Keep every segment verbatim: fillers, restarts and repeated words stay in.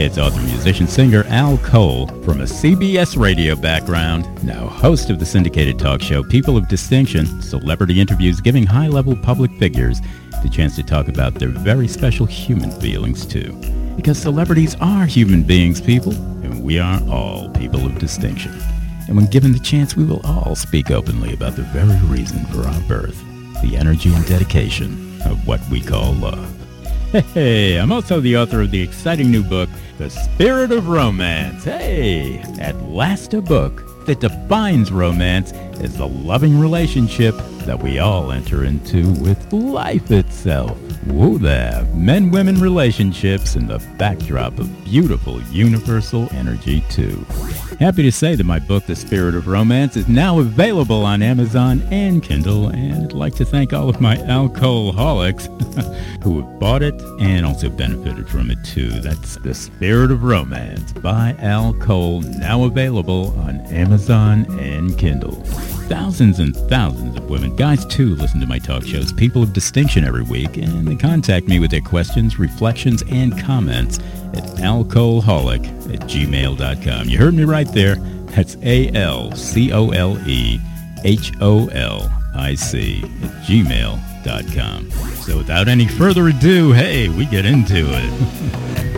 Hey, it's author, musician, singer Al Cole from a C B S radio background, now host of the syndicated talk show People of Distinction, celebrity interviews giving high-level public figures the chance to talk about their very special human feelings, too. Because celebrities are human beings, people, and we are all people of distinction. And when given the chance, we will all speak openly about the very reason for our birth, the energy and dedication of what we call love. Hey, I'm also the author of the exciting new book, The Spirit of Romance. Hey, at last a book that defines romance as the loving relationship that we all enter into with life itself. Whoa there, men-women relationships in the backdrop of beautiful universal energy too. Happy to say that my book, The Spirit of Romance, is now available on Amazon and Kindle, and I'd like to thank all of my alcoholics who have bought it and also benefited from it too. That's The Spirit of Romance by Al Cole, now available on Amazon and Kindle. Thousands and thousands of women, guys too, listen to my talk shows, People of Distinction, every week, and they contact me with their questions, reflections, and comments at alcoholic at gmail dot com. You heard me right there. That's A L C O L E H O L I C at gmail dot com. So without any further ado, hey, we get into it.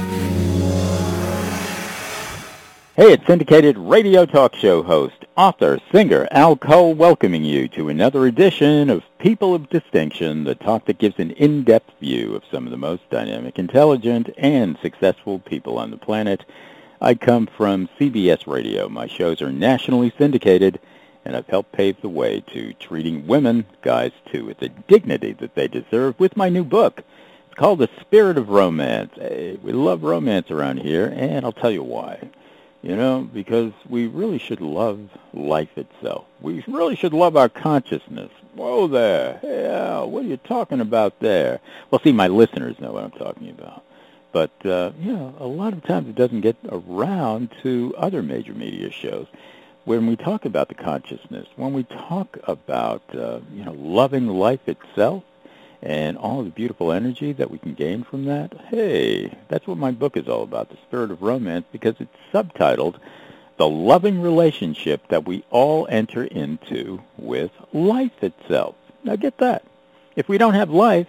Hey, it's syndicated radio talk show host, author, singer Al Cole, welcoming you to another edition of People of Distinction, the talk that gives an in-depth view of some of the most dynamic, intelligent, and successful people on the planet. I come from C B S Radio. My shows are nationally syndicated, and I've helped pave the way to treating women, guys too, with the dignity that they deserve with my new book. It's called The Spirit of Romance. Hey, we love romance around here, and I'll tell you why. You know, because we really should love life itself. We really should love our consciousness. Whoa there. Hey, Al, what are you talking about there? Well, see, my listeners know what I'm talking about. But, uh, you know, a lot of times it doesn't get around to other major media shows. When we talk about the consciousness, when we talk about, uh, you know, loving life itself, and all the beautiful energy that we can gain from that, hey, that's what my book is all about, The Spirit of Romance, because it's subtitled The Loving Relationship That We All Enter Into with Life Itself. Now get that. If we don't have life,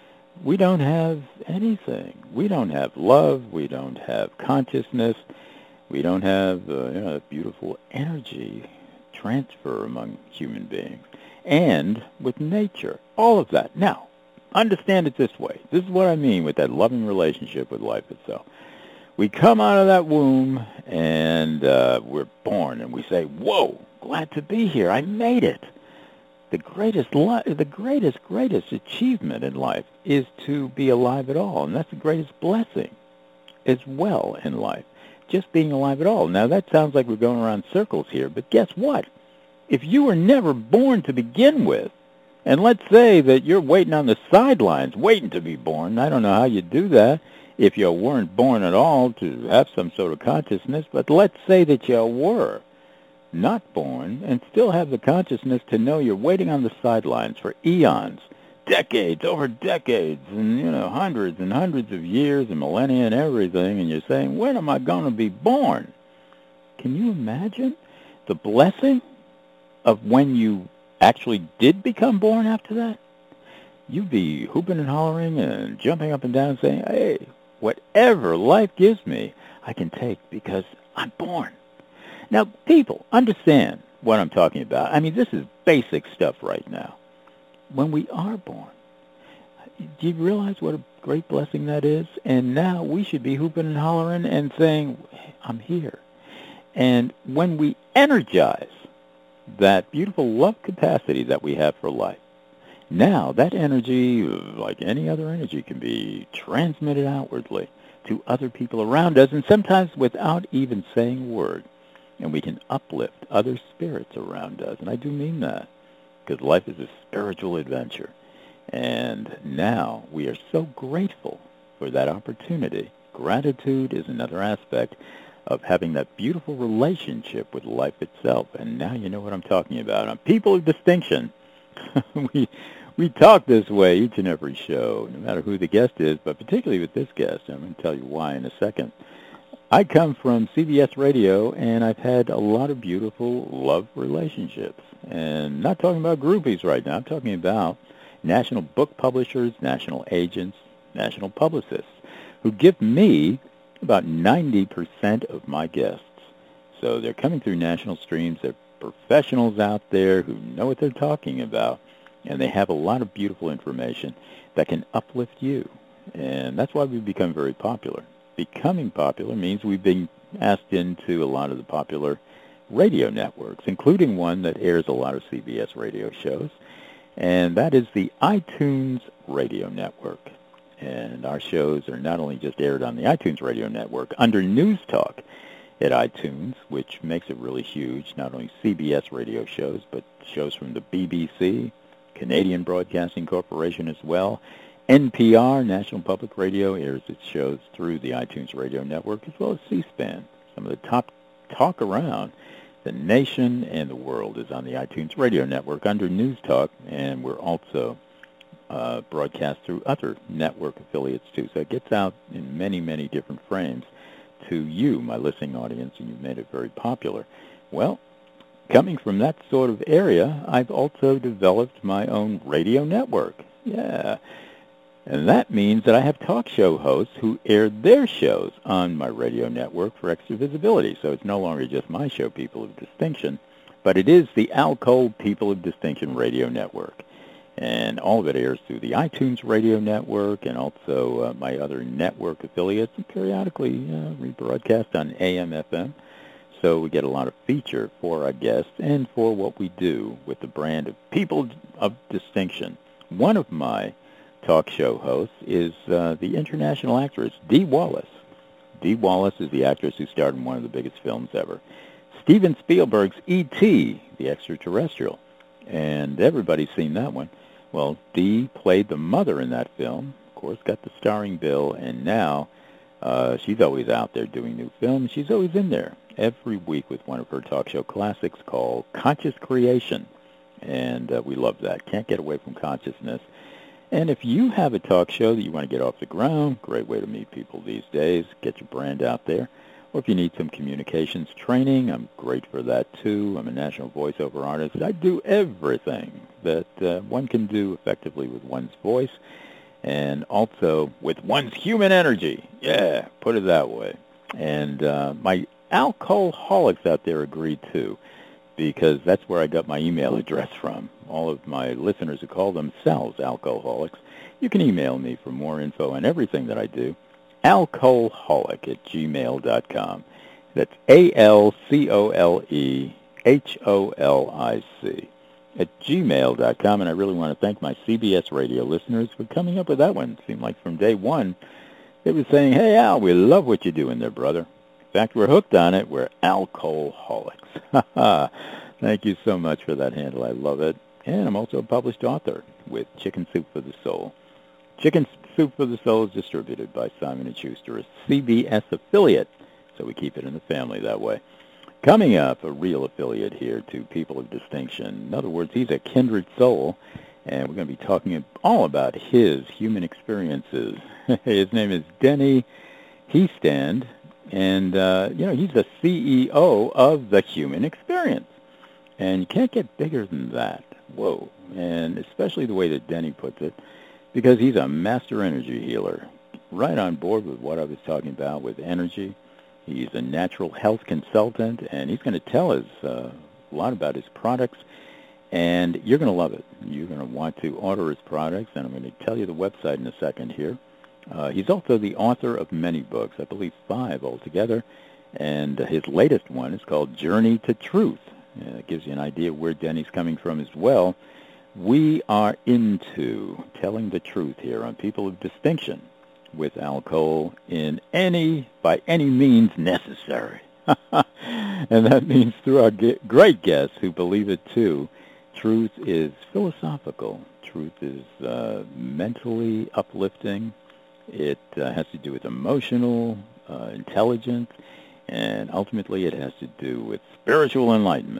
we don't have anything. We don't have love. We don't have consciousness. We don't have uh, you know, beautiful energy transfer among human beings. And with nature, all of that. Now, understand it this way. This is what I mean with that loving relationship with life itself. We come out of that womb, and uh, we're born, and we say, whoa, glad to be here. I made it. The greatest, li- the greatest, greatest achievement in life is to be alive at all, and that's the greatest blessing as well in life, just being alive at all. Now, that sounds like we're going around circles here, but guess what? If you were never born to begin with, and let's say that you're waiting on the sidelines, waiting to be born. I don't know how you do that if you weren't born at all to have some sort of consciousness, but let's say that you were not born and still have the consciousness to know you're waiting on the sidelines for eons, decades over decades, and, you know, hundreds and hundreds of years and millennia and everything, and you're saying, when am I going to be born? Can you imagine the blessing of when you actually did become born after that? You'd be hooping and hollering and jumping up and down saying, hey, whatever life gives me, I can take because I'm born. Now, people, understand what I'm talking about. I mean, this is basic stuff right now. When we are born, do you realize what a great blessing that is? And now we should be hooping and hollering and saying, I'm here. And when we energize that beautiful love capacity that we have for life, now that energy, like any other energy, can be transmitted outwardly to other people around us, and sometimes without even saying a word. And we can uplift other spirits around us. And I do mean that, because life is a spiritual adventure. And now we are so grateful for that opportunity. Gratitude is another aspect of having that beautiful relationship with life itself. And now you know what I'm talking about. On People of Distinction, we We talk this way each and every show, no matter who the guest is, but particularly with this guest. I'm going to tell you why in a second. I come from C B S Radio, and I've had a lot of beautiful love relationships. And not talking about groupies right now. I'm talking about national book publishers, national agents, national publicists, who give me about ninety percent of my guests. So they're coming through national streams. They're professionals out there who know what they're talking about, and they have a lot of beautiful information that can uplift you. And that's why we've become very popular. Becoming popular means we've been asked into a lot of the popular radio networks, including one that airs a lot of C B S radio shows, and that is the iTunes Radio Network. And our shows are not only just aired on the iTunes Radio Network, under News Talk at iTunes, which makes it really huge, not only C B S radio shows, but shows from the B B C, Canadian Broadcasting Corporation as well. N P R, National Public Radio, airs its shows through the iTunes Radio Network, as well as C-SPAN. Some of the top talk around the nation and the world is on the iTunes Radio Network under News Talk, and we're also uh, broadcast through other network affiliates, too. So it gets out in many, many different frames to you, my listening audience, and you've made it very popular. Well, coming from that sort of area, I've also developed my own radio network. Yeah. And that means that I have talk show hosts who air their shows on my radio network for extra visibility. So it's no longer just my show, People of Distinction, but it is the Al Cole People of Distinction Radio Network. And all of it airs through the iTunes Radio Network and also uh, my other network affiliates, and periodically uh, rebroadcast on A M F M. So we get a lot of feature for our guests and for what we do with the brand of People of Distinction. One of my talk show hosts is uh, the international actress Dee Wallace. Dee Wallace is the actress who starred in one of the biggest films ever, Steven Spielberg's E T, the extraterrestrial. And everybody's seen that one. Well, Dee played the mother in that film, of course, got the starring bill, and now uh, she's always out there doing new films. She's always in there every week with one of her talk show classics called Conscious Creation. And uh, we love that. Can't get away from consciousness. And if you have a talk show that you want to get off the ground, great way to meet people these days, get your brand out there. Or if you need some communications training, I'm great for that too. I'm a national voiceover artist. I do everything that uh, one can do effectively with one's voice and also with one's human energy. Yeah, put it that way. And uh, my alcoholics out there agree too, because that's where I got my email address from. All of my listeners who call themselves alcoholics, you can email me for more info on everything that I do, alcoholic at gmail dot com. That's A L C O L E H O L I C at gmail dot com. And I really want to thank my C B S radio listeners for coming up with that one. It seemed like from day one, they were saying, hey, Al, we love what you're doing there, brother. In fact, we're hooked on it. We're alcoholics. Thank you so much for that handle. I love it. And I'm also a published author with Chicken Soup for the Soul. Chicken Soup for the Soul is distributed by Simon and Schuster, a C B S affiliate, so we keep it in the family that way. Coming up, a real affiliate here to People of Distinction. In other words, he's a kindred soul, and we're going to be talking all about his human experiences. His name is Denny Hiestand, and, uh, you know, he's the C E O of The Human Experience. And you can't get bigger than that. Whoa. And especially the way that Denny puts it, because he's a master energy healer. Right on board with what I was talking about with energy. He's a natural health consultant, and he's going to tell us uh, a lot about his products. And you're going to love it. You're going to want to order his products, and I'm going to tell you the website in a second here. Uh, he's also the author of many books, I believe five altogether. And uh, his latest one is called Journey to Truth. Uh, it gives you an idea of where Denny's coming from as well. We are into telling the truth here on People of Distinction with Al Cole in any, by any means necessary. And that means through our ge- great guests who believe it too. Truth is philosophical. Truth is uh, mentally uplifting. It uh, has to do with emotional uh, intelligence. And ultimately, it has to do with spiritual enlightenment.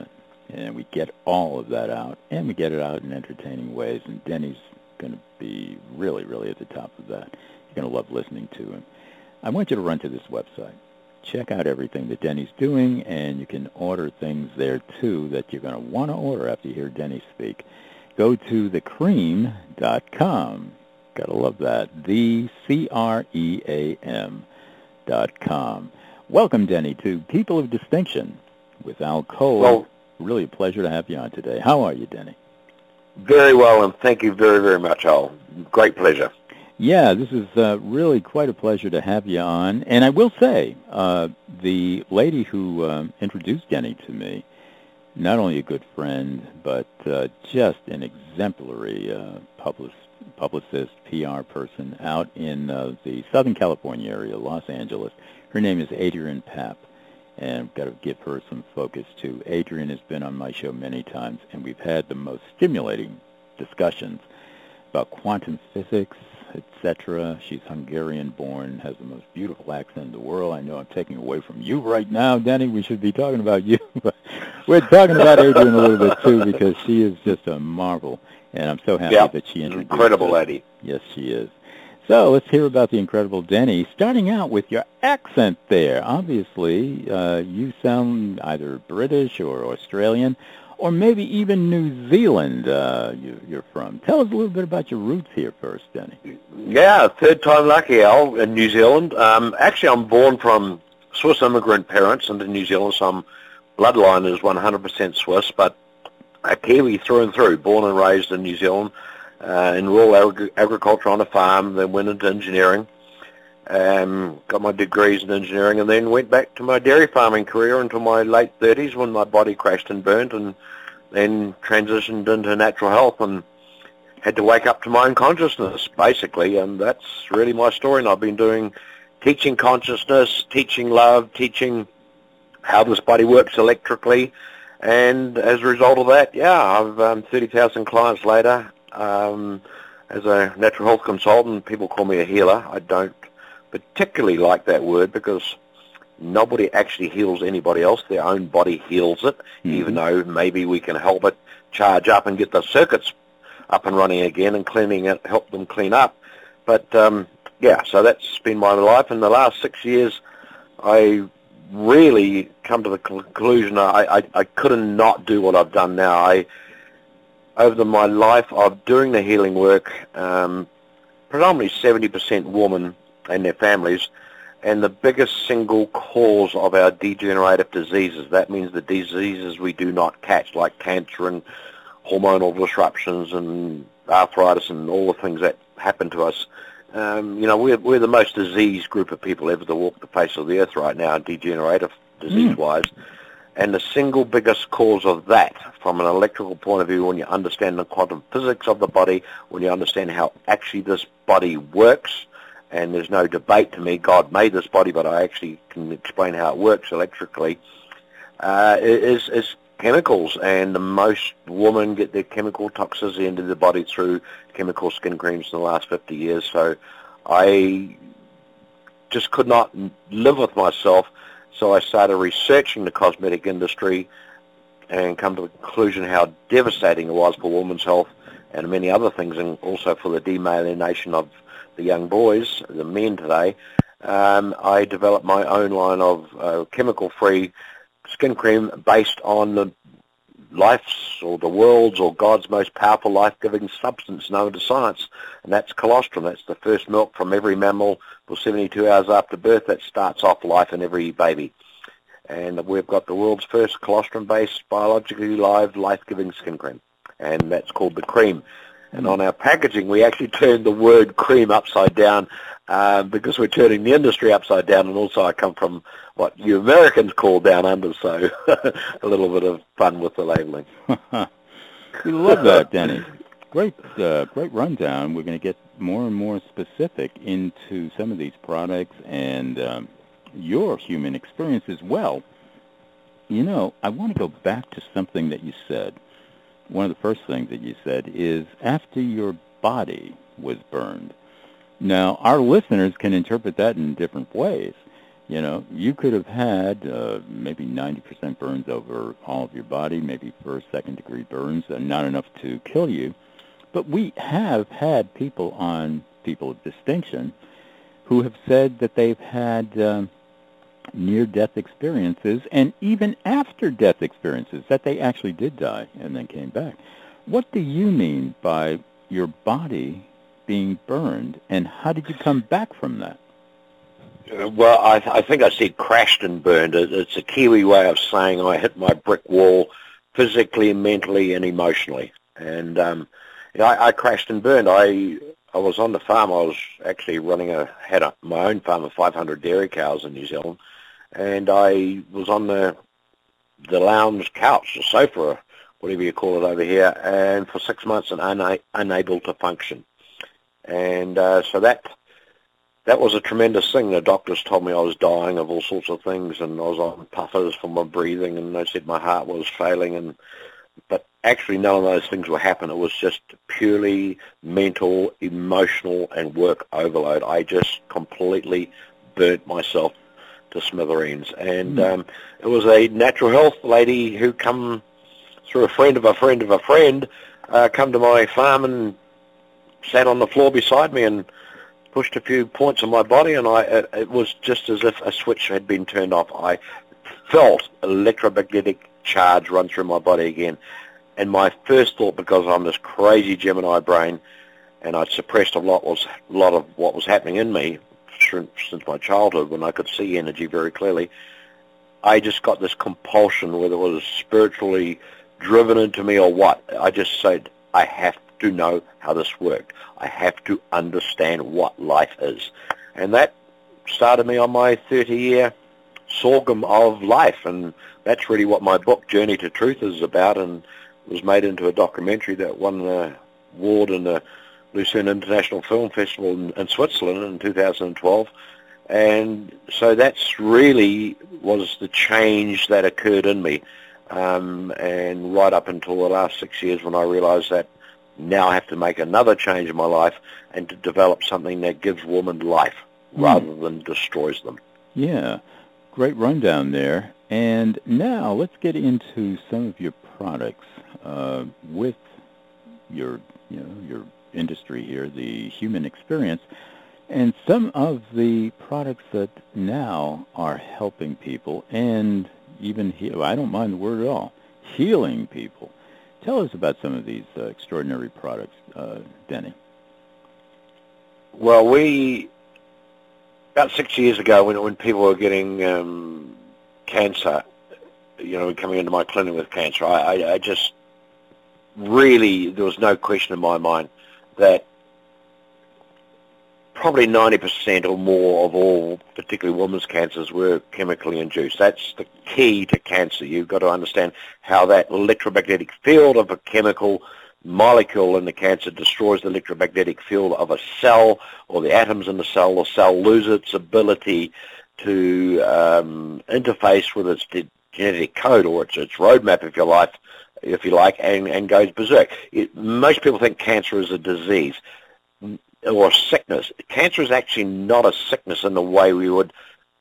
and we get all of that out, and we get it out in entertaining ways, and Denny's going to be really, really at the top of that. You're going to love listening to him. I want you to run to this website. Check out everything that Denny's doing, and you can order things there, too, that you're going to want to order after you hear Denny speak. Go to the cream dot com. Got to love that. The C R E A M dot com. Welcome, Denny, to People of Distinction with Al Cole. Well, really a pleasure to have you on today. How are you, Denny? Very well, and thank you very, very much, Al. Great pleasure. Yeah, this is uh, really quite a pleasure to have you on. And I will say, uh, the lady who uh, introduced Denny to me, not only a good friend, but uh, just an exemplary uh, publicist, publicist, P R person out in uh, the Southern California area, Los Angeles. Her name is Adrienne Papp, and I've got to give her some focus, too. Adrienne has been on my show many times, and we've had the most stimulating discussions about quantum physics, et cetera. She's Hungarian-born, has the most beautiful accent in the world. I know I'm taking away from you right now, Denny. We should be talking about you. But we're talking about Adrienne a little bit, too, because she is just a marvel. And I'm so happy yeah, that she introduced incredible us. lady. Yes, she is. So let's hear about the incredible Denny, starting out with your accent there. Obviously, uh, you sound either British or Australian, or maybe even New Zealand uh, you, you're from. Tell us a little bit about your roots here first, Denny. Yeah, third time lucky, Al, in New Zealand. Um, actually, I'm born from Swiss immigrant parents into New Zealand, so I'm bloodline is one hundred percent Swiss, but a Kiwi through and through, born and raised in New Zealand, uh, in rural ag- agriculture on a farm, then went into engineering, um, got my degrees in engineering, and then went back to my dairy farming career until my late thirties when my body crashed and burnt, and then transitioned into natural health and had to wake up to my own consciousness, basically, and that's really my story. And I've been doing teaching consciousness, teaching love, teaching how this body works electrically, and as a result of that, yeah, I've um, thirty thousand clients later. Um, as a natural health consultant, people call me a healer. I don't particularly like that word because nobody actually heals anybody else. Their own body heals it, mm-hmm. even though maybe we can help it charge up and get the circuits up and running again and cleaning it, help them clean up. But, um, yeah, so that's been my life. In the last six years, I really come to the conclusion I, I, I couldn't not do what I've done now. I, over the, my life of doing the healing work, um, predominantly seventy percent women and their families, and the biggest single cause of our degenerative diseases. That means the diseases we do not catch, like cancer and hormonal disruptions and arthritis and all the things that happen to us. Um, you know, we're, we're the most diseased group of people ever to walk the face of the earth right now, degenerative disease-wise. Mm. And the single biggest cause of that, from an electrical point of view, when you understand the quantum physics of the body, when you understand how actually this body works, and there's no debate to me, God made this body, but I actually can explain how it works electrically, uh, is, is chemicals. And the most women get their chemical toxicity into the body through chemical skin creams in the last fifty years. So I just could not live with myself, so I started researching the cosmetic industry and come to the conclusion how devastating it was for women's health and many other things, and also for the demyelination of the young boys, the men today. um, I developed my own line of uh, chemical-free skin cream based on the life's or the world's or God's most powerful life-giving substance known to science, and that's colostrum. That's the first milk from every mammal for seventy-two hours after birth that starts off life in every baby. And we've got the world's first colostrum-based, biologically live, life-giving skin cream, and that's called the Cream. And on our packaging, we actually turned the word cream upside down uh, because we're turning the industry upside down, and also I come from what you Americans call down under, so a little bit of fun with the labeling. We love that, Denny. Great, uh, great rundown. We're going to get more and more specific into some of these products and um, your human experience as well. You know, I want to go back to something that you said. One of the first things that you said is after your body was burned. Now, our listeners can interpret that in different ways. You know, you could have had uh, maybe ninety percent burns over all of your body, maybe first, second degree burns, and not enough to kill you. But we have had people on People of Distinction who have said that they've had um, near-death experiences, and even after-death experiences, that they actually did die and then came back. What do you mean by your body being burned, and how did you come back from that? Uh, well, I, th- I think I said crashed and burned. It, it's a Kiwi way of saying I hit my brick wall physically, mentally, and emotionally. And um, you know, I, I crashed and burned. I I was on the farm. I was actually running a had a, my own farm of five hundred dairy cows in New Zealand, and I was on the the lounge couch, the sofa, whatever you call it over here, and for six months and una- unable to function. And uh, so that that was a tremendous thing. The doctors told me I was dying of all sorts of things, and I was on puffers for my breathing, and they said my heart was failing. And but actually, none of those things were happening. It was just purely mental, emotional, and work overload. I just completely burnt myself to smithereens. And mm. um, it was a natural health lady who come through a friend of a friend of a friend, uh, come to my farm and sat on the floor beside me and pushed a few points on my body, and I it, it was just as if a switch had been turned off. I felt electromagnetic charge run through my body again. And my first thought, because I'm this crazy Gemini brain, and I'd suppressed a lot was a lot of what was happening in me since my childhood, when I could see energy very clearly, I just got this compulsion, whether it was spiritually driven into me or what. I just said, I have to know how this worked. I have to understand what life is. And that started me on my thirty-year sorghum of life, and that's really what my book, Journey to Truth, is about, and was made into a documentary that won the award in the Lucerne International Film Festival in, in Switzerland in two thousand twelve. And so that's really was the change that occurred in me. Um, and right up until the last six years when I realized that now I have to make another change in my life and to develop something that gives women life mm. rather than destroys them. Yeah, great rundown there. And now let's get into some of your products uh, with your, you know, your industry here, the Human Experience, and some of the products that now are helping people and even heal. I don't mind the word at all, healing people. Tell us about some of these uh, extraordinary products, uh, Denny. Well, we, about six years ago, when when people were getting um, cancer, you know, coming into my clinic with cancer, I, I, I just really, there was no question in my mind that probably ninety percent or more of all, particularly women's cancers, were chemically induced. That's the key to cancer. You've got to understand how that electromagnetic field of a chemical molecule in the cancer destroys the electromagnetic field of a cell or the atoms in the cell. The cell loses its ability to um, interface with its genetic code or its, its roadmap, if you like, if you like, and, and goes berserk. It, most people think cancer is a disease or a sickness. Cancer is actually not a sickness in the way we would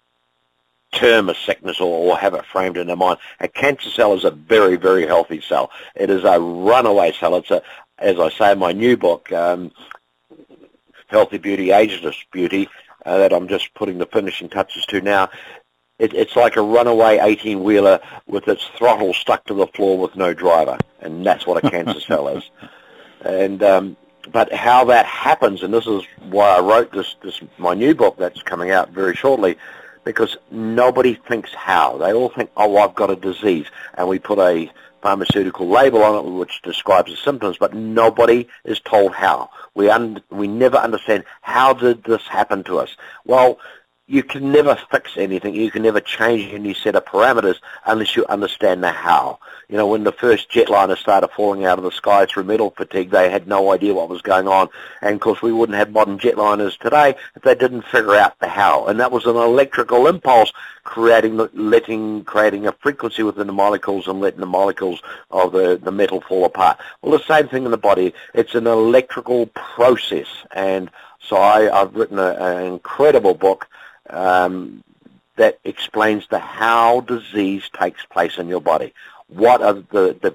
term a sickness or, or have it framed in our mind. A cancer cell is a very, very healthy cell. It is a runaway cell. It's a, as I say in my new book, um, Healthy Beauty, Ageless Beauty, uh, that I'm just putting the finishing touches to now. It, it's like a runaway eighteen-wheeler with its throttle stuck to the floor with no driver, and that's what a cancer cell is. And um, but how that happens, and this is why I wrote this, this my new book that's coming out very shortly, because nobody thinks how. They all think, oh, I've got a disease, and we put a pharmaceutical label on it which describes the symptoms, but nobody is told how. We un- we never understand, how did this happen to us? Well, you can never fix anything. You can never change any set of parameters unless you understand the how. You know, when the first jetliners started falling out of the sky through metal fatigue, they had no idea what was going on. And, of course, we wouldn't have modern jetliners today if they didn't figure out the how. And that was an electrical impulse creating, letting, creating a frequency within the molecules and letting the molecules of the, the metal fall apart. Well, the same thing in the body. It's an electrical process. And so I, I've written a, an incredible book, Um, that explains the how disease takes place in your body. What are the, the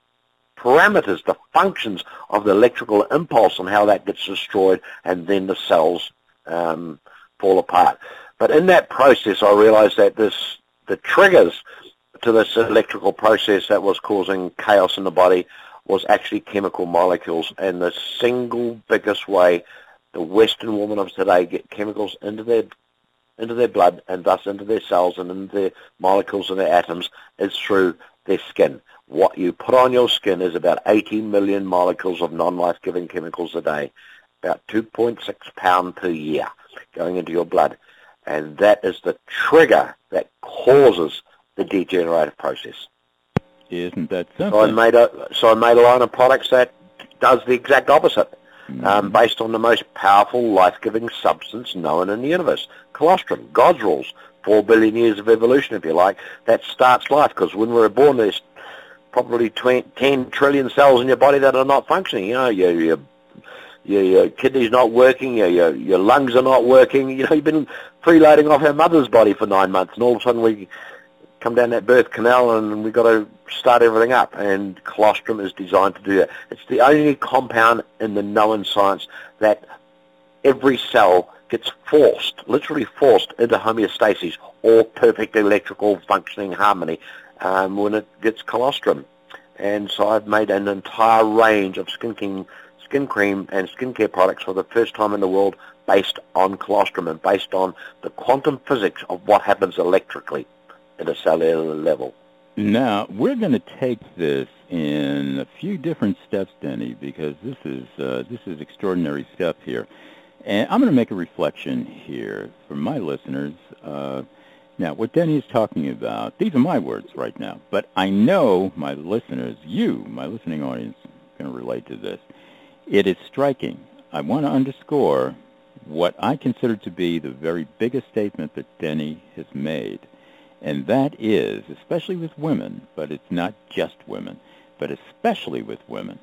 parameters, the functions of the electrical impulse and how that gets destroyed, and then the cells um, fall apart. But in that process, I realized that this the triggers to this electrical process that was causing chaos in the body was actually chemical molecules, and the single biggest way the Western women of today get chemicals into their into their blood and thus into their cells and into their molecules and their atoms is through their skin. What you put on your skin is about eighty million molecules of non-life-giving chemicals a day, about two point six pounds per year going into your blood. And that is the trigger that causes the degenerative process. Isn't that simple? So I made a, so I made a line of products that does the exact opposite, mm. um, based on the most powerful life-giving substance known in the universe, colostrum, God's rules, four billion years of evolution, if you like, that starts life, because when we're born, there's probably ten trillion cells in your body that are not functioning. You know, your, your, your, your kidney's not working, your, your, your lungs are not working. You know, you've been freeloading off our mother's body for nine months, and all of a sudden we come down that birth canal and we've got to start everything up, and colostrum is designed to do that. It's the only compound in the known science that every cell gets forced, literally forced, into homeostasis or perfect electrical functioning harmony um, when it gets colostrum. And so I've made an entire range of skin, king, skin cream and skincare products for the first time in the world based on colostrum and based on the quantum physics of what happens electrically at a cellular level. Now, we're going to take this in a few different steps, Denny, because this is uh, this is extraordinary stuff here. And I'm going to make a reflection here for my listeners. Uh, now, what Denny is talking about, these are my words right now, but I know my listeners, you, my listening audience, are going to relate to this. It is striking. I want to underscore what I consider to be the very biggest statement that Denny has made. And that is, especially with women, but it's not just women, but especially with women,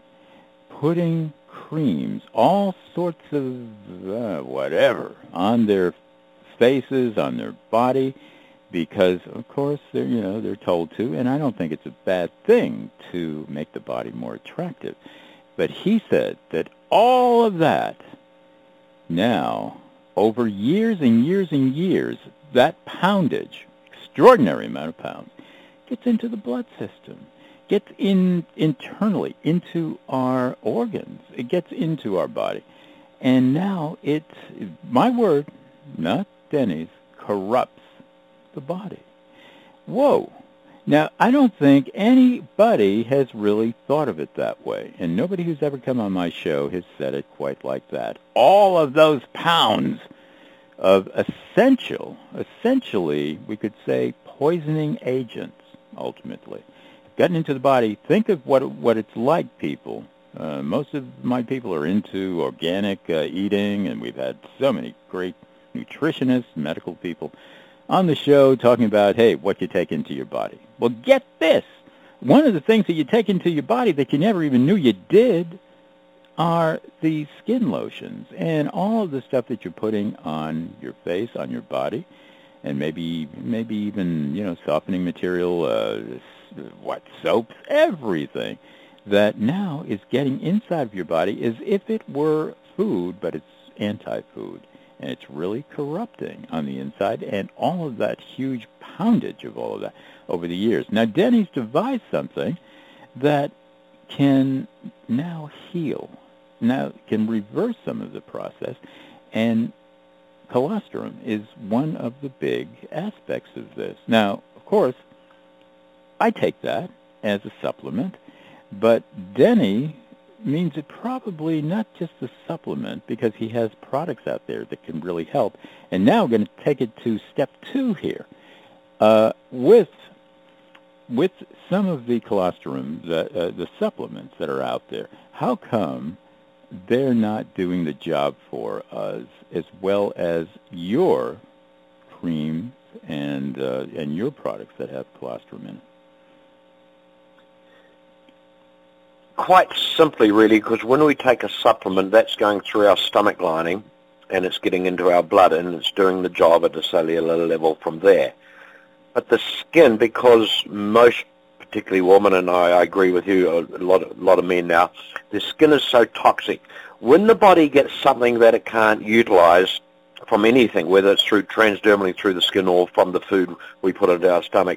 putting creams, all sorts of uh, whatever, on their faces, on their body, because, of course, they're, you know, they're told to, and I don't think it's a bad thing to make the body more attractive. But he said that all of that now, over years and years and years, that poundage, extraordinary amount of pounds, gets into the blood system, gets in internally into our organs, it gets into our body. And now it, my word, not Denny's, corrupts the body. Whoa. Now, I don't think anybody has really thought of it that way, and nobody who's ever come on my show has said it quite like that. All of those pounds of essential, essentially, we could say, poisoning agents, ultimately, gotten into the body. Think of what what it's like, people. Uh, most of my people are into organic uh, eating, and we've had so many great nutritionists, medical people on the show talking about, hey, what you take into your body. Well, get this. One of the things that you take into your body that you never even knew you did are the skin lotions and all of the stuff that you're putting on your face, on your body, and maybe maybe even, you know, softening material, uh, what, soaps, everything that now is getting inside of your body as if it were food, but it's anti-food. And it's really corrupting on the inside, and all of that huge poundage of all of that over the years. Now, Denny's devised something that can now heal, now can reverse some of the process, and colostrum is one of the big aspects of this. Now, of course, I take that as a supplement, but Denny means it probably not just a supplement, because he has products out there that can really help. And now we're going to take it to step two here. Uh, with with some of the colostrum, the, uh, the supplements that are out there, how come they're not doing the job for us as well as your creams and uh, and your products that have colostrum in it? Quite simply, really, because when we take a supplement, that's going through our stomach lining, and it's getting into our blood, and it's doing the job at the cellular level from there. But the skin, because most, particularly women, and I, I agree with you, a lot, a lot of men now, the skin is so toxic. When the body gets something that it can't utilize from anything, whether it's through transdermally through the skin or from the food we put into our stomach,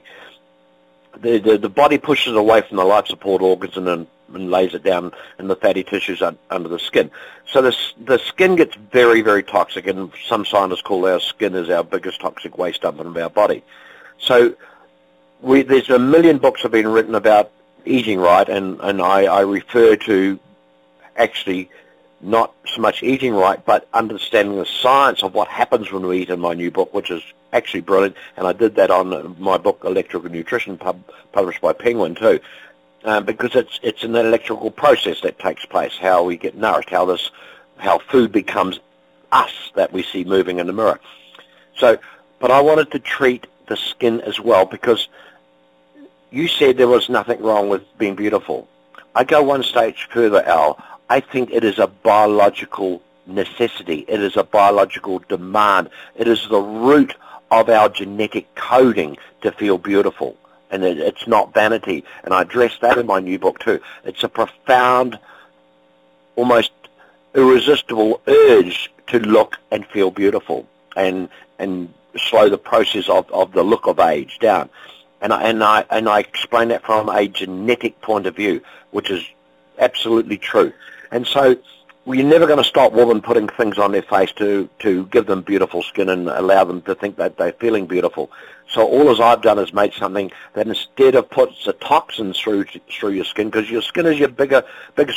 the, the, the body pushes away from the life support organs and then and lays it down in the fatty tissues un, under the skin. So the, the skin gets very, very toxic, and some scientists call our skin as our biggest toxic waste dump of our body. So we, there's a million books have been written about eating right, and, and I, I refer to actually not so much eating right, but understanding the science of what happens when we eat in my new book, which is actually brilliant. And I did that on my book, Electrical Nutrition, pub, published by Penguin too, um, because it's it's an electrical process that takes place, how we get nourished, how this, how food becomes us that we see moving in the mirror. So, but I wanted to treat the skin as well, because you said there was nothing wrong with being beautiful. I go one stage further, Al. I think it is a biological necessity. It is a biological demand. It is the root of our genetic coding to feel beautiful. And it, it's not vanity. And I address that in my new book too. It's a profound, almost irresistible urge to look and feel beautiful and and slow the process of, of the look of age down. And I, and I and I explain that from a genetic point of view, which is absolutely true. And so we're never going to stop women putting things on their face to, to give them beautiful skin and allow them to think that they're feeling beautiful. So all as I've done is made something that instead of puts the toxins through through your skin, because your skin is your bigger, biggest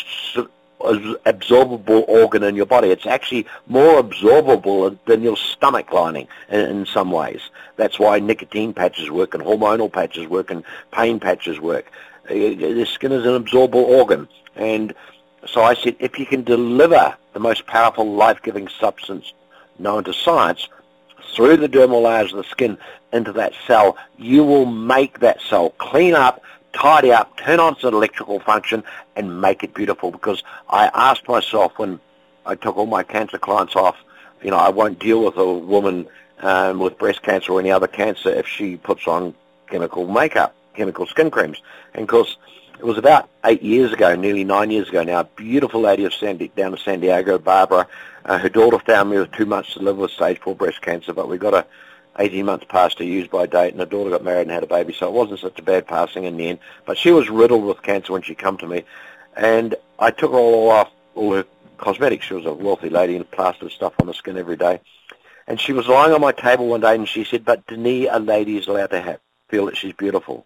absorbable organ in your body. It's actually more absorbable than your stomach lining in, in some ways. That's why nicotine patches work and hormonal patches work and pain patches work. The skin is an absorbable organ. And so I said, if you can deliver the most powerful life-giving substance known to science through the dermal layers of the skin into that cell, you will make that cell clean up, tidy up, turn on its electrical function, and make it beautiful. Because I asked myself when I took all my cancer clients off, you know, I won't deal with a woman um, with breast cancer or any other cancer if she puts on chemical makeup, chemical skin creams. And of course, it was about eight years ago, nearly nine years ago now, a beautiful lady of San, down in San Diego, Barbara. Uh, her daughter found me with two months to live with stage four breast cancer, but we got her eighteen months past her use-by date, and her daughter got married and had a baby, so it wasn't such a bad passing in the end. But she was riddled with cancer when she came to me, and I took her all off, all her cosmetics. She was a wealthy lady and plastered stuff on the skin every day. And she was lying on my table one day, and she said, "But Denis, a lady is allowed to have, feel that she's beautiful."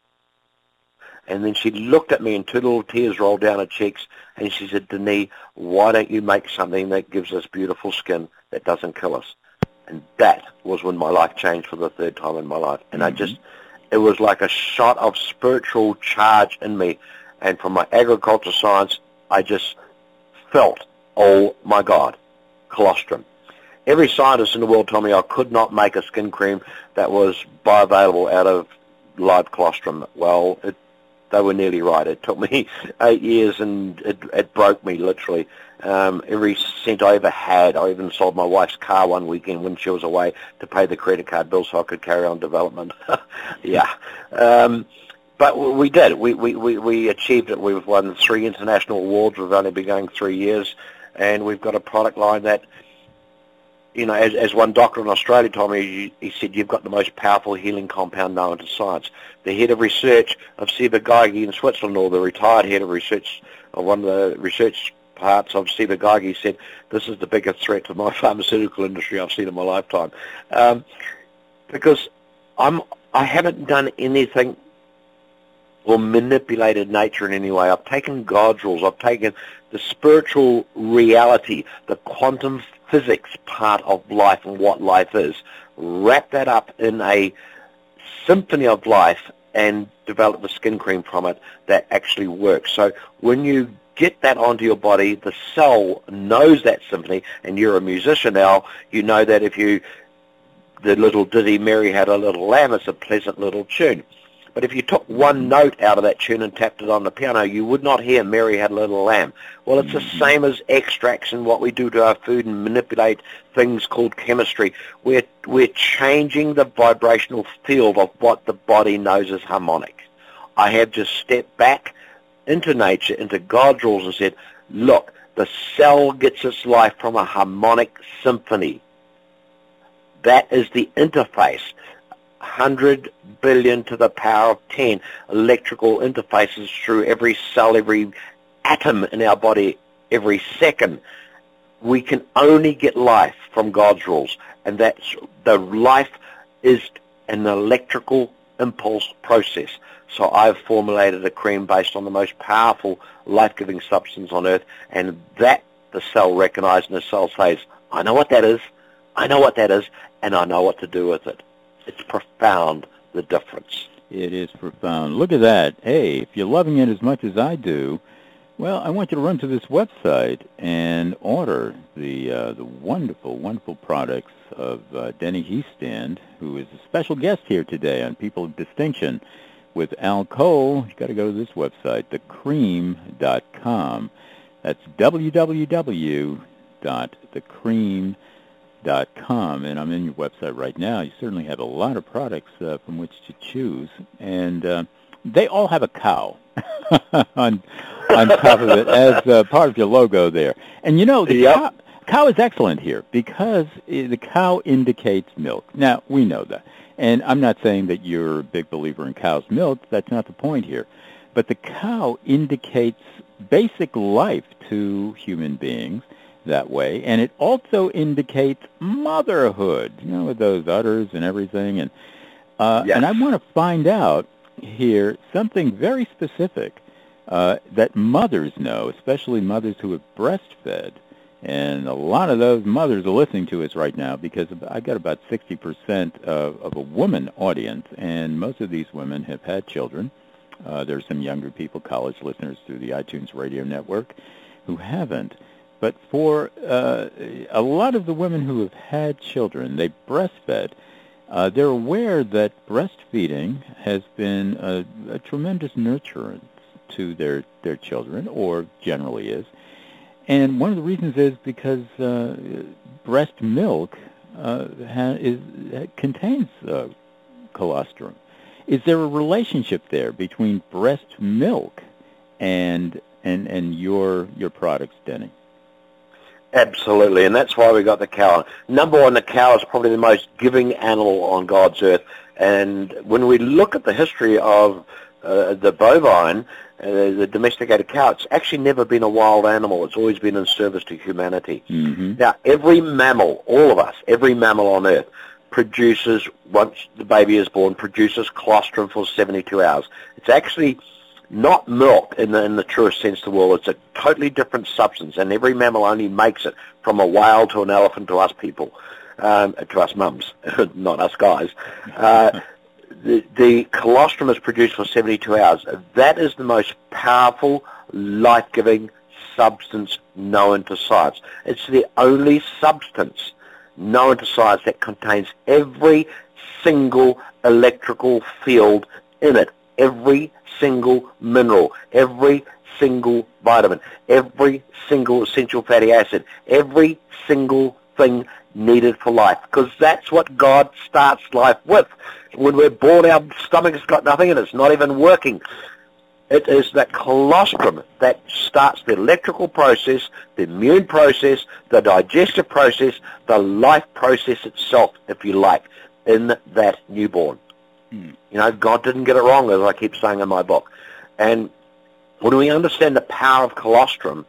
And then she looked at me and two little tears rolled down her cheeks, and she said, "Denis, why don't you make something that gives us beautiful skin that doesn't kill us?" And that was when my life changed for the third time in my life. And mm-hmm. I just, it was like a shot of spiritual charge in me. And from my agriculture science, I just felt, oh my God, colostrum. Every scientist in the world told me I could not make a skin cream that was bioavailable out of live colostrum. Well, it they were nearly right. It took me eight years, and it, it broke me, literally. Um, every cent I ever had, I even sold my wife's car one weekend when she was away to pay the credit card bill so I could carry on development. yeah. Um, but we did. We, we, we, we achieved it. We've won three international awards. We've only been going three years, and we've got a product line that, you know, as, as one doctor in Australia told me, he said, "You've got the most powerful healing compound known to science." The head of research of Ciba-Geigy in Switzerland, or the retired head of research of one of the research parts of Ciba-Geigy, said, "This is the biggest threat to my pharmaceutical industry I've seen in my lifetime." Um, because I'm, I haven't done anything or manipulated nature in any way. I've taken God's rules. I've taken the spiritual reality, the quantum physics part of life and what life is, wrap that up in a symphony of life and develop the skin cream from it that actually works. So when you get that onto your body, the cell knows that symphony, and you're a musician now, you know that if you, the little ditty, "Mary Had a Little Lamb," it's a pleasant little tune. But if you took one note out of that tune and tapped it on the piano, you would not hear Mary Had a Little Lamb. Well, it's the same as extracts and what we do to our food and manipulate things called chemistry. We're, we're changing the vibrational field of what the body knows as harmonic. I have just stepped back into nature, into God's rules, and said, look, the cell gets its life from a harmonic symphony. That is the interface. one hundred billion to the power of ten electrical interfaces through every cell, every atom in our body, every second. We can only get life from God's rules, and that's the life is an electrical impulse process. So I've formulated a cream based on the most powerful life-giving substance on earth, and that the cell recognizes, and the cell says, I know what that is, I know what that is, and I know what to do with it. It's profound, the difference. It is profound. Look at that. Hey, if you're loving it as much as I do, well, I want you to run to this website and order the uh, the wonderful, wonderful products of uh, Denny Heastand, who is a special guest here today on People of Distinction with Al Cole. You've got to go to this website, the cream dot com. That's w w w dot the cream dot com. And I'm in your website right now. You certainly have a lot of products uh, from which to choose. And uh, they all have a cow on on top of it as uh, part of your logo there. And, you know, the yep. cow, cow is excellent here because the cow indicates milk. Now, we know that. And I'm not saying that you're a big believer in cow's milk. That's not the point here. But the cow indicates basic life to human beings that way. And it also indicates motherhood, you know, with those udders and everything. And, uh, yes. and I want to find out here something very specific uh, that mothers know, especially mothers who have breastfed. And a lot of those mothers are listening to us right now because I got about sixty percent of, of a woman audience, and most of these women have had children. Uh, there's some younger people, college listeners through the iTunes radio network, who haven't. But for uh, a lot of the women who have had children, they breastfed, uh, they're aware that breastfeeding has been a, a tremendous nurturance to their, their children, or generally is. And one of the reasons is because uh, breast milk uh, ha- is, contains uh, colostrum. Is there a relationship there between breast milk and and and your your products, Denny? Absolutely, and that's why we got the cow. Number one, the cow is probably the most giving animal on God's earth. And when we look at the history of uh, the bovine, Uh, the domesticated cow, it's actually never been a wild animal. It's always been in service to humanity. Mm-hmm. Now, every mammal, all of us, every mammal on Earth produces, once the baby is born, produces colostrum for seventy-two hours. It's actually not milk in the, in the truest sense of the word. It's a totally different substance, and every mammal only makes it, from a whale to an elephant to us people, um, to us mums, not us guys. Uh, The, the colostrum is produced for seventy-two hours. That is the most powerful, life-giving substance known to science. It's the only substance known to science that contains every single electrical field in it, every single mineral, every single vitamin, every single essential fatty acid, every single thing needed for life, because that's what God starts life with. When we're born, our stomach has got nothing and it's not even working. It is that colostrum that starts the electrical process, the immune process, the digestive process, the life process itself, if you like, in that newborn. Mm. You know, God didn't get it wrong, as I keep saying in my book. And when we understand the power of colostrum,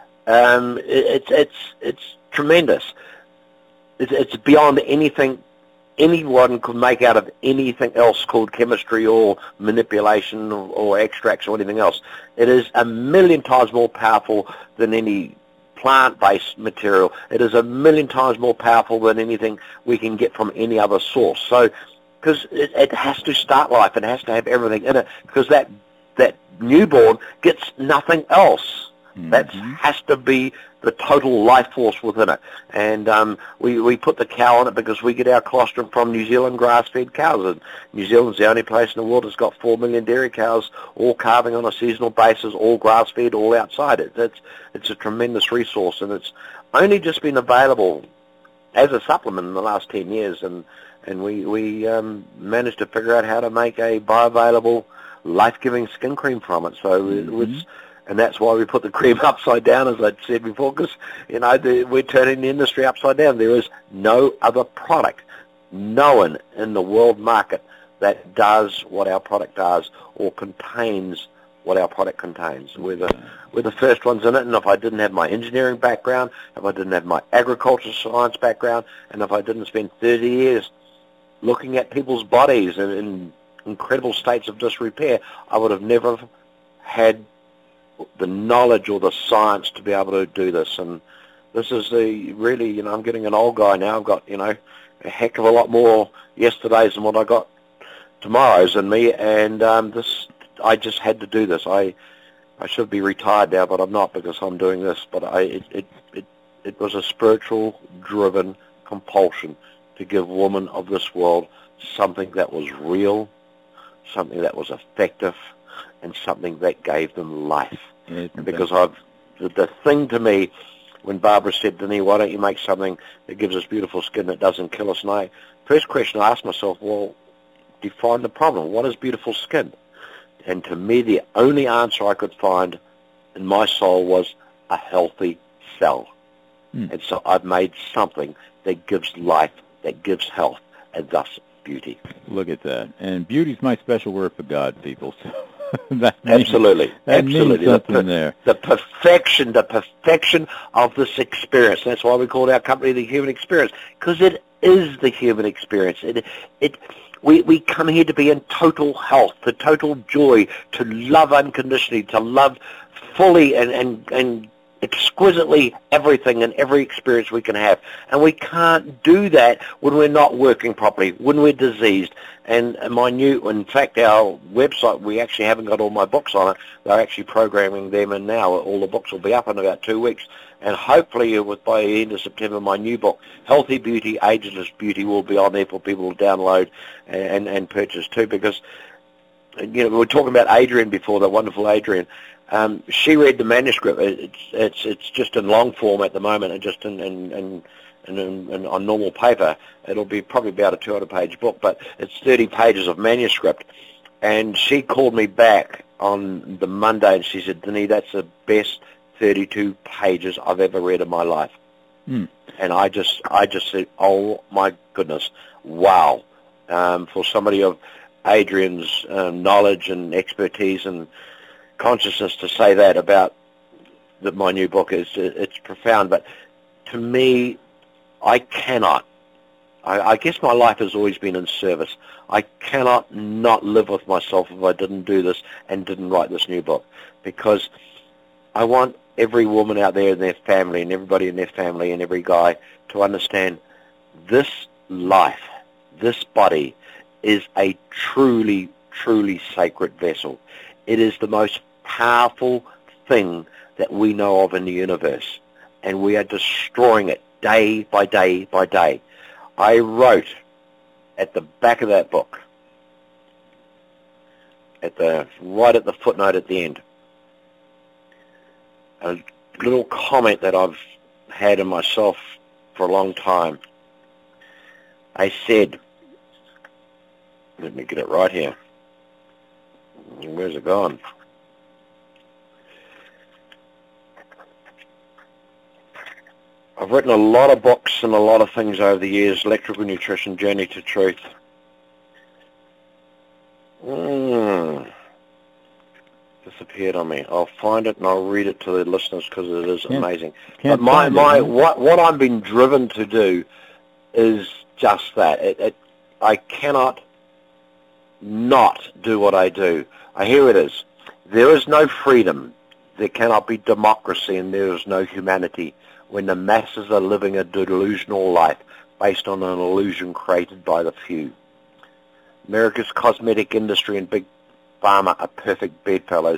um, it, it's it's it's tremendous. It's, it's beyond anything anyone could make out of anything else called chemistry or manipulation or, or extracts or anything else. It is a million times more powerful than any plant-based material. It is a million times more powerful than anything we can get from any other source. So, because it, it has to start life, it has to have everything in it, because that that newborn gets nothing else. Mm-hmm. That has to be the total life force within it. And um, we, we put the cow on it because we get our colostrum from New Zealand grass-fed cows. And New Zealand's the only place in the world that's got four million dairy cows, all calving on a seasonal basis, all grass-fed, all outside it. It's, it's a tremendous resource, and it's only just been available as a supplement in the last ten years. And, and we, we um, managed to figure out how to make a bioavailable, life-giving skin cream from it. So mm-hmm. it's... And that's why we put the cream upside down, as I said before, because, you know, the, we're turning the industry upside down. There is no other product, no one in the world market that does what our product does or contains what our product contains. We're the, we're the first ones in it, and if I didn't have my engineering background, if I didn't have my agricultural science background, and if I didn't spend thirty years looking at people's bodies in, in incredible states of disrepair, I would have never had the knowledge or the science to be able to do this. And this is the really, you know, I'm getting an old guy now. I've got, you know, a heck of a lot more yesterdays than what I got tomorrow's in me. And um, this, I just had to do this. I I should be retired now, but I'm not because I'm doing this. But I, it, it, it, it was a spiritual driven compulsion to give women of this world something that was real, something that was effective, and something that gave them life. And because I've, the, the thing to me, when Barbara said to me, why don't you make something that gives us beautiful skin that doesn't kill us? And I, first question I asked myself, well, define the problem. What is beautiful skin? And to me, the only answer I could find in my soul was a healthy cell. Mm. And so I've made something that gives life, that gives health, and thus beauty. Look at that. And beauty's my special word for God, people. So. that means, absolutely, that absolutely. Means something the, there. the perfection, the perfection of this experience. That's why we called our company the Human Experience, because it is the human experience. It, it, we, we come here to be in total health, to total joy, to love unconditionally, to love fully and, and, and exquisitely everything and every experience we can have. And we can't do that when we're not working properly, when we're diseased. And my new, in fact, our website, we actually haven't got all my books on it. They're actually programming them in now. All the books will be up in about two weeks. And hopefully, with by the end of September, my new book, Healthy Beauty, Ageless Beauty, will be on there for people to download and, and, and purchase too. Because, you know, we were talking about Adrienne before, that wonderful Adrienne. Um, she read the manuscript. It's it's it's just in long form at the moment, and just in in, in, in, in, in on normal paper. It'll be probably about a two hundred page book, but it's thirty pages of manuscript. And she called me back on the Monday, and she said, "Denis, that's the best thirty-two pages I've ever read in my life." Mm. And I just I just said, "Oh my goodness, wow!" Um, for somebody of Adrienne's uh, knowledge and expertise and consciousness to say that about the, my new book is it's profound. But to me, I cannot. I, I guess my life has always been in service. I cannot not live with myself if I didn't do this and didn't write this new book, because I want every woman out there in their family and everybody in their family and every guy to understand this life, this body, is a truly, truly sacred vessel. It is the most powerful thing that we know of in the universe, and we are destroying it day by day by day. I wrote at the back of that book, at the right at the footnote at the end, a little comment that I've had in myself for a long time. I said, let me get it right here. Where's it gone? I've written a lot of books and a lot of things over the years, Electrical Nutrition, Journey to Truth. Mm. Disappeared on me. I'll find it and I'll read it to the listeners because it is can't, amazing. Can't but my, my, it, what, what I've been driven to do is just that. It, it, I cannot not do what I do. I, here it is. There is no freedom. There cannot be democracy, and there is no humanity when the masses are living a delusional life based on an illusion created by the few. America's cosmetic industry and big pharma are perfect bedfellows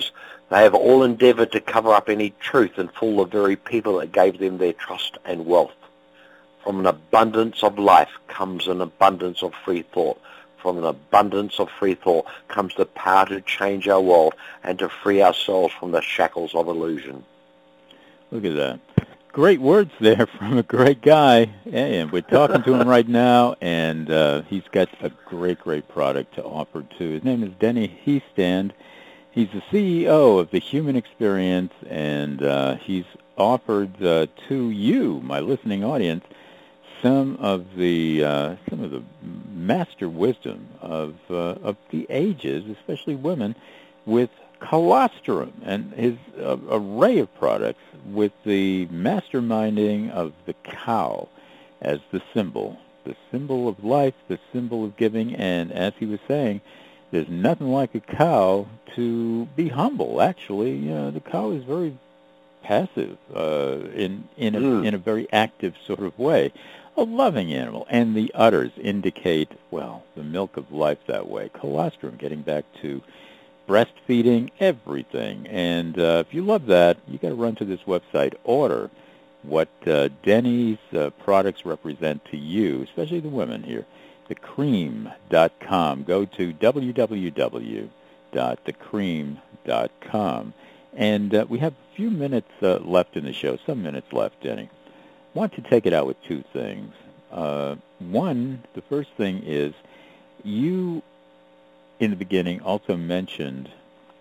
They have all endeavored to cover up any truth and fool the very people that gave them their trust and wealth. From an abundance of life comes an abundance of free thought. From an abundance of free thought comes the power to change our world and to free ourselves from the shackles of illusion. Look at that. Great words there from a great guy. And we're talking to him right now, and uh, he's got a great, great product to offer, too. His name is Denny Hiestand. He's the C E O of The Human Experience, and uh, he's offered uh, to you, my listening audience, some of the uh, some of the master wisdom of uh, of the ages, especially women, with colostrum and his uh, array of products with the masterminding of the cow as the symbol, the symbol of life, the symbol of giving, and as he was saying, there's nothing like a cow to be humble. Actually, you know, the cow is very passive uh, in in a, mm. in a very active sort of way. A loving animal, and the udders indicate, well, the milk of life that way. Colostrum, getting back to breastfeeding, everything. And uh, if you love that, you got to run to this website, order what uh, Denny's uh, products represent to you, especially the women here, the cream dot com. Go to w w w dot the cream dot com. And uh, we have a few minutes uh, left in the show, some minutes left, Denny. I want to take it out with two things. Uh, one, the first thing is you, in the beginning, also mentioned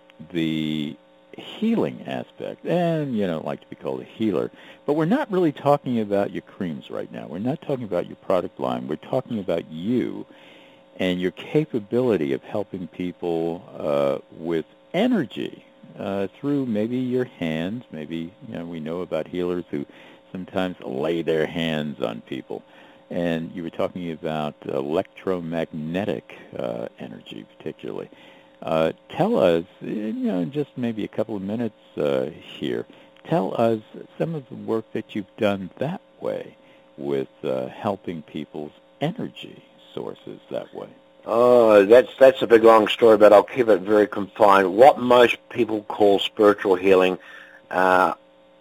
the healing aspect. And, you know, like to be called a healer. But we're not really talking about your creams right now. We're not talking about your product line. We're talking about you and your capability of helping people uh, with energy uh, through maybe your hands. Maybe, you know, we know about healers who sometimes lay their hands on people. And you were talking about electromagnetic uh, energy particularly. Uh, tell us, you know, in just maybe a couple of minutes uh, here, tell us some of the work that you've done that way with uh, helping people's energy sources that way. Oh, that's that's a big long story, but I'll keep it very confined. What most people call spiritual healing uh,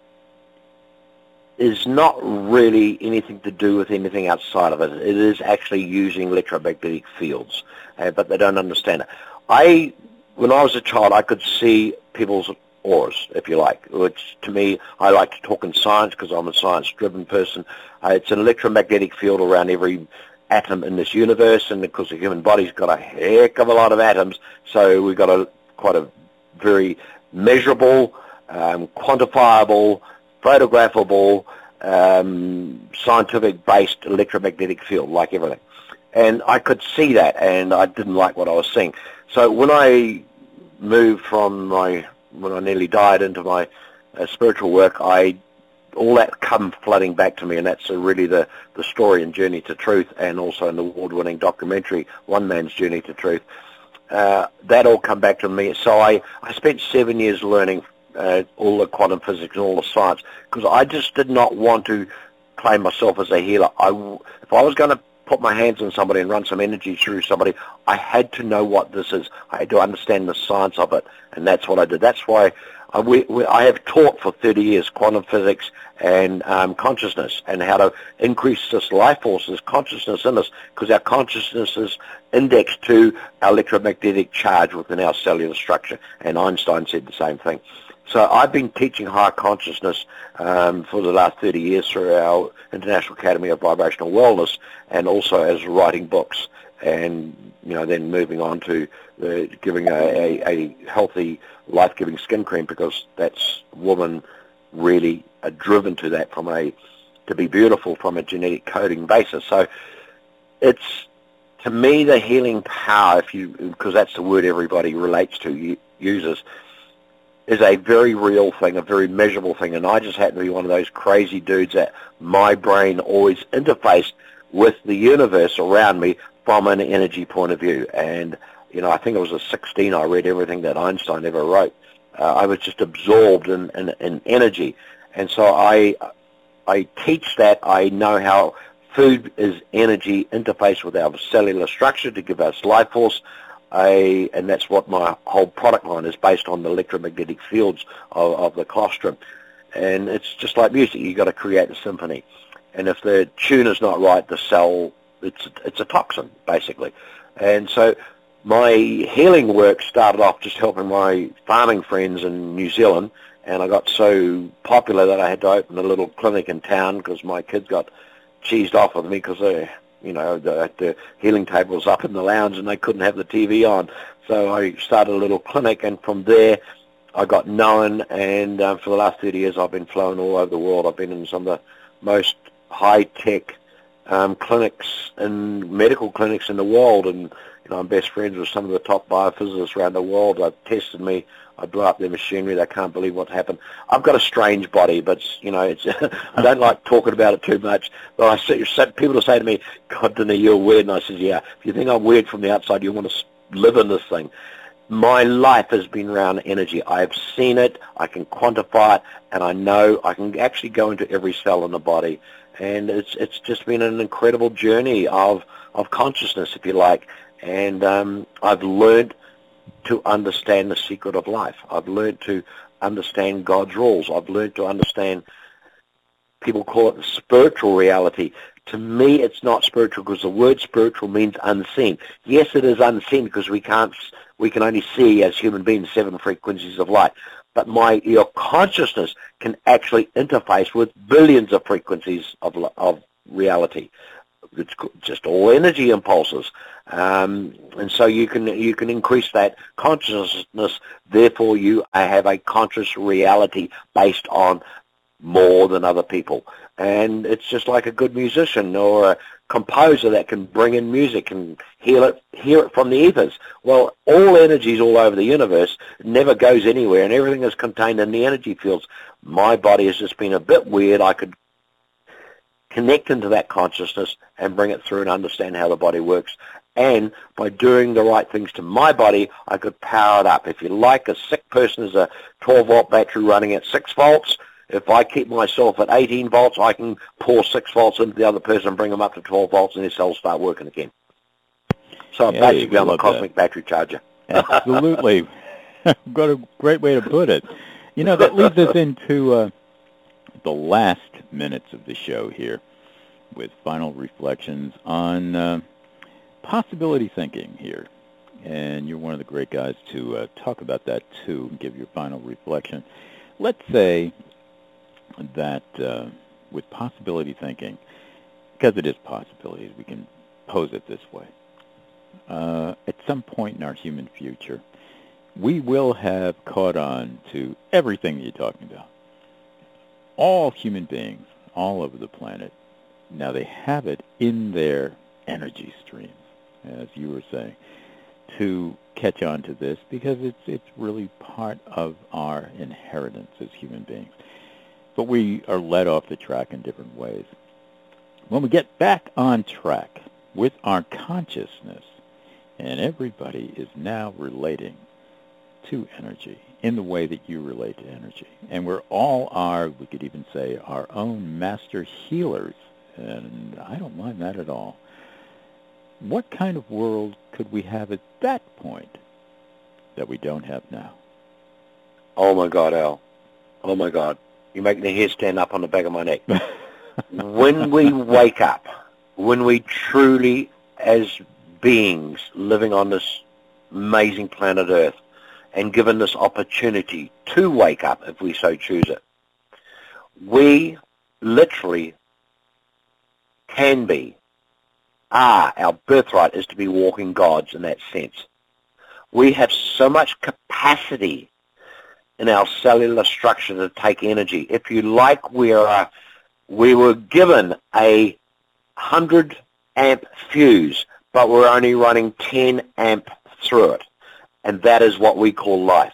is not really anything to do with anything outside of it. It is actually using electromagnetic fields, uh, but they don't understand it. I, when I was a child, I could see people's auras, if you like, which to me, I like to talk in science because I'm a science-driven person. Uh, it's an electromagnetic field around every atom in this universe, and because the human body's got a heck of a lot of atoms, so we've got a quite a very measurable, um, quantifiable, photographable, um, scientific-based electromagnetic field, like everything. And I could see that, and I didn't like what I was seeing. So when I moved from my, when I nearly died, into my uh, spiritual work, I all that come flooding back to me, and that's uh, really the, the story and Journey to Truth, and also an award-winning documentary, One Man's Journey to Truth. Uh, that all come back to me. So I, I spent seven years learning uh, all the quantum physics and all the science, because I just did not want to claim myself as a healer. I, if I was going to put my hands on somebody and run some energy through somebody, I had to know what this is. I had to understand the science of it, and that's what I did. That's why I, we, we, I have taught for thirty years quantum physics and um, consciousness, and how to increase this life force, this consciousness in us, because our consciousness is indexed to our electromagnetic charge within our cellular structure, and Einstein said the same thing. So I've been teaching higher consciousness um, for the last thirty years through our International Academy of Vibrational Wellness, and also as writing books, and you know, then moving on to uh, giving a, a, a healthy, life-giving skin cream, because that's women really are driven to that from a to be beautiful from a genetic coding basis. So it's, to me, the healing power, if you because that's the word everybody relates to, uses, is a very real thing, a very measurable thing, and I just happen to be one of those crazy dudes that my brain always interfaced with the universe around me from an energy point of view. And, you know, I think it was at sixteen I read everything that Einstein ever wrote. Uh, I was just absorbed in, in, in energy. And so I, I teach that. I know how food is energy interface with our cellular structure to give us life force. a, and that's what my whole product line is based on, the electromagnetic fields of, of the colostrum. And it's just like music. You've got to create a symphony. And if the tune is not right, the cell, it's, it's a toxin, basically. And so my healing work started off just helping my farming friends in New Zealand, and I got so popular that I had to open a little clinic in town because my kids got cheesed off with me because they, you know, the, the healing table was up in the lounge and they couldn't have the T V on. So I started a little clinic, and from there I got known, and um, for the last thirty years I've been flown all over the world. I've been in some of the most high-tech um, clinics and medical clinics in the world, and you know, I'm best friends with some of the top biophysicists around the world. They've tested me. I blew up their machinery. They can't believe what's happened. I've got a strange body, but you know, it's I don't like talking about it too much. But I see people will say to me, "God, Denny, you're weird," and I says, "Yeah. If you think I'm weird from the outside, you want to live in this thing." My life has been around energy. I've seen it. I can quantify it, and I know I can actually go into every cell in the body. And it's it's just been an incredible journey of of consciousness, if you like. And um, I've learned to understand the secret of life. I've learned to understand God's rules. I've learned to understand, people call it the spiritual reality. To me, it's not spiritual because the word spiritual means unseen. Yes, it is unseen because we can't, we can only see as human beings seven frequencies of light. But my your consciousness can actually interface with billions of frequencies of of reality. It's just all energy impulses, um, and so you can you can increase that consciousness. Therefore, you have a conscious reality based on more than other people. And it's just like a good musician or a composer that can bring in music and hear it, hear it from the ethers. Well, all energy is all over the universe. It never goes anywhere, and everything is contained in the energy fields. My body has just been a bit weird. I could connect into that consciousness and bring it through and understand how the body works. And by doing the right things to my body, I could power it up. If you like, a sick person is a twelve-volt battery running at six volts. If I keep myself at eighteen volts, I can pour six volts into the other person and bring them up to twelve volts, and their cells start working again. So Yeah, basically, I'm a cosmic that. battery charger. Absolutely. Got a great way to put it. You know, that leads us into uh, the last minutes of the show here with final reflections on uh, possibility thinking here. And you're one of the great guys to uh, talk about that, too, and give your final reflection. Let's say that uh, with possibility thinking, because it is possibilities, we can pose it this way. Uh, at some point in our human future, we will have caught on to everything that you're talking about. All human beings, all over the planet, now they have it in their energy streams, as you were saying, to catch on to this because it's it's really part of our inheritance as human beings. But we are led off the track in different ways. When we get back on track with our consciousness, and everybody is now relating to energy in the way that you relate to energy, and we're all our, we could even say, our own master healers, and I don't mind that at all. What kind of world could we have at that point that we don't have now? Oh, my God, Al. Oh, my God. You're making the hair stand up on the back of my neck. When we wake up, when we truly, as beings living on this amazing planet Earth, and given this opportunity to wake up, if we so choose it, we literally can be, are, our birthright is to be walking gods in that sense. We have so much capacity in our cellular structure to take energy. If you like, we are, we were given a one hundred amp fuse, but we're only running ten amp through it. And that is what we call life.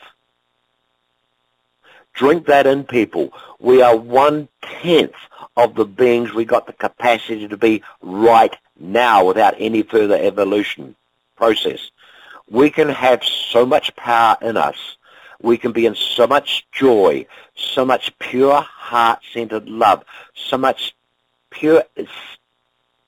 Drink that in, people. We are one-tenth of the beings we got the capacity to be right now without any further evolution process. We can have so much power in us. We can be in so much joy, so much pure heart-centered love, so much pure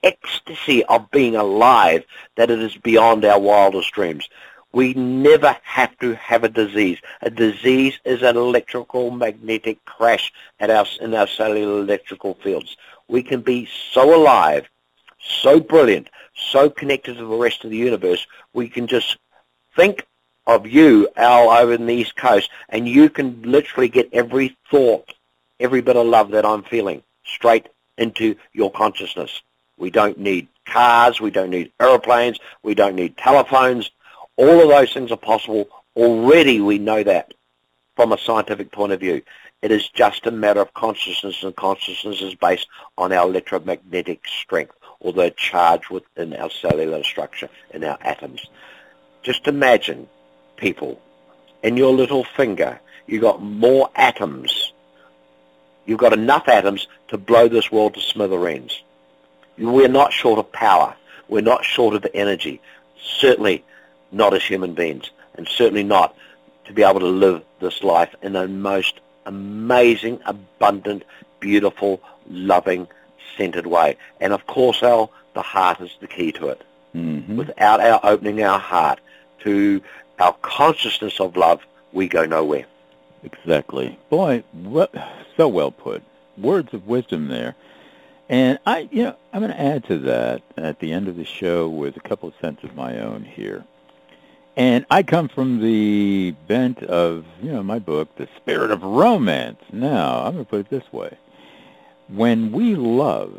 ecstasy of being alive that it is beyond our wildest dreams. We never have to have a disease. A disease is an electrical magnetic crash at our, in our cellular electrical fields. We can be so alive, so brilliant, so connected to the rest of the universe, we can just think of you, Al, over in the East Coast, and you can literally get every thought, every bit of love that I'm feeling straight into your consciousness. We don't need cars, we don't need aeroplanes, we don't need telephones. All of those things are possible. Already we know that from a scientific point of view. It is just a matter of consciousness, and consciousness is based on our electromagnetic strength, or the charge within our cellular structure, in our atoms. Just imagine, people, in your little finger, you've got more atoms. You've got enough atoms to blow this world to smithereens. We're not short of power. We're not short of energy. Certainly not as human beings, and certainly not to be able to live this life in the most amazing, abundant, beautiful, loving, centered way. And of course, Al, the heart is the key to it. Mm-hmm. Without our opening our heart to our consciousness of love, we go nowhere. Exactly. Boy, what, so well put. Words of wisdom there. And I, you know, I'm going to add to that at the end of the show with a couple of cents of my own here. And I come from the bent of, you know, my book, The Spirit of Romance. Now, I'm going to put it this way. When we love,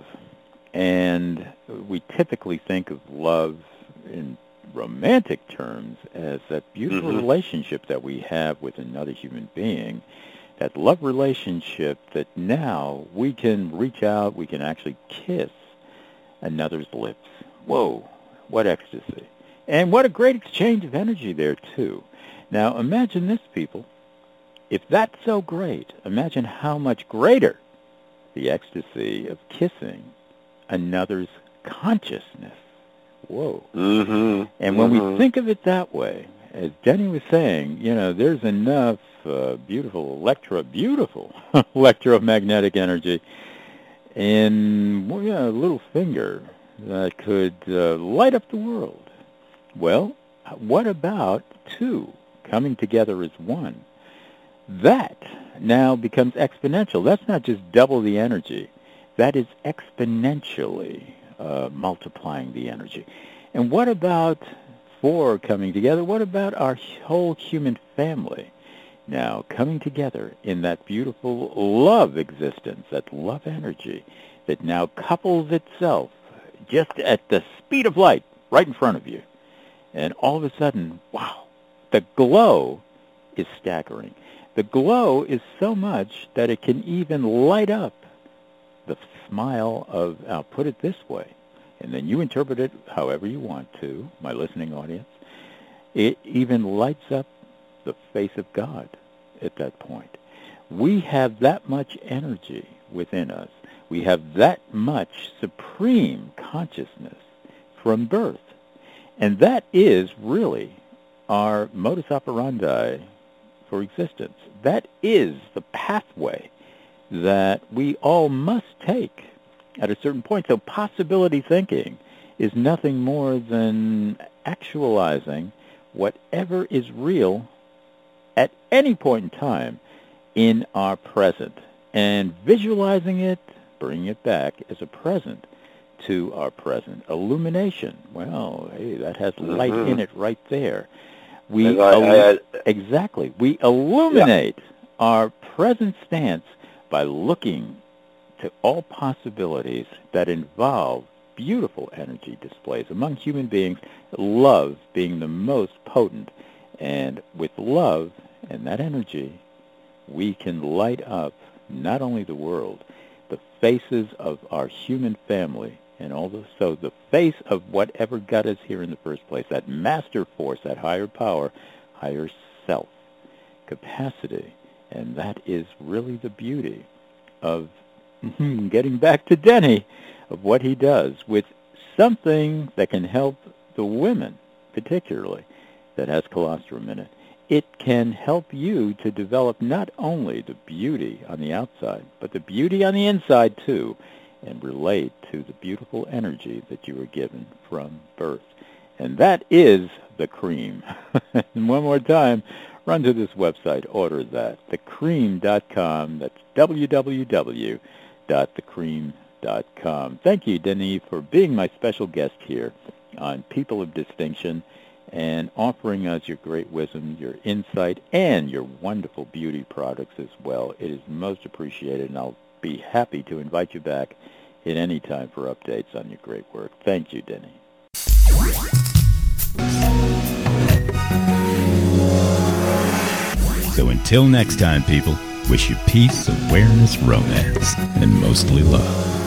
and we typically think of love in romantic terms as that beautiful mm-hmm. relationship that we have with another human being, that love relationship that now we can reach out, we can actually kiss another's lips. Whoa, what ecstasy. And what a great exchange of energy there, too. Now, imagine this, people. If that's so great, imagine how much greater the ecstasy of kissing another's consciousness. Whoa. Mm-hmm. And when mm-hmm. we think of it that way, as Denny was saying, you know, there's enough uh, beautiful electro, beautiful electromagnetic energy in well, yeah, a little finger that could uh, light up the world. Well, what about two coming together as one? That now becomes exponential. That's not just double the energy. That is exponentially uh, multiplying the energy. And what about four coming together? What about our whole human family now coming together in that beautiful love existence, that love energy that now couples itself just at the speed of light right in front of you? And all of a sudden, wow, the glow is staggering. The glow is so much that it can even light up the smile of, I'll put it this way, and then you interpret it however you want to, my listening audience. It even lights up the face of God at that point. We have that much energy within us. We have that much supreme consciousness from birth. And that is really our modus operandi for existence. That is the pathway that we all must take at a certain point. So possibility thinking is nothing more than actualizing whatever is real at any point in time in our present and visualizing it, bringing it back as a present to our present. Illumination. Well, hey, that has light mm-hmm. in it right there. We I, I, I, exactly. We illuminate yeah. our present stance by looking to all possibilities that involve beautiful energy displays among human beings, love being the most potent. And with love and that energy, we can light up not only the world, the faces of our human family, and also the face of whatever got us here in the first place, that master force, that higher power, higher self capacity. And that is really the beauty of getting back to Denny, of what he does with something that can help the women, particularly, that has colostrum in it. It can help you to develop not only the beauty on the outside, but the beauty on the inside, too. and relate to the beautiful energy that you were given from birth. And that is the cream. And one more time, run to this website, order that, the cream dot com. That's w w w dot the cream dot com. Thank you, Denise, for being my special guest here on People of Distinction and offering us your great wisdom, your insight, and your wonderful beauty products as well. It is most appreciated, and I'll be happy to invite you back at any time for updates on your great work. Thank you, Denny. So until next time, people, wish you peace, awareness, romance, and mostly love.